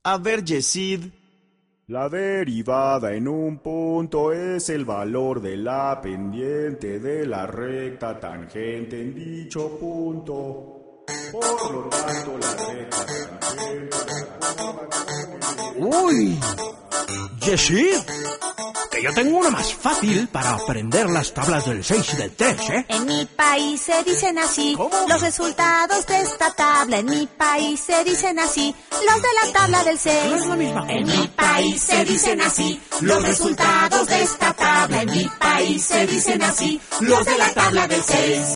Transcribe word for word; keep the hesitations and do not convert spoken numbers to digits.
A ver, Yesid. La derivada en un punto es el valor de la pendiente de la recta tangente en dicho punto. Por lo tanto, la recta tangente... ¡Uy! Yesid, que yo tengo una más fácil para aprender las tablas del seis y del tres, ¿eh? En mi país se dicen así. ¿Cómo? Los resultados de esta tabla. En mi país se dicen así. Los de la tabla del seis. No es la misma. En mi país se dicen así. Los resultados de esta tabla. En mi país se dicen así. Los de la tabla del seis.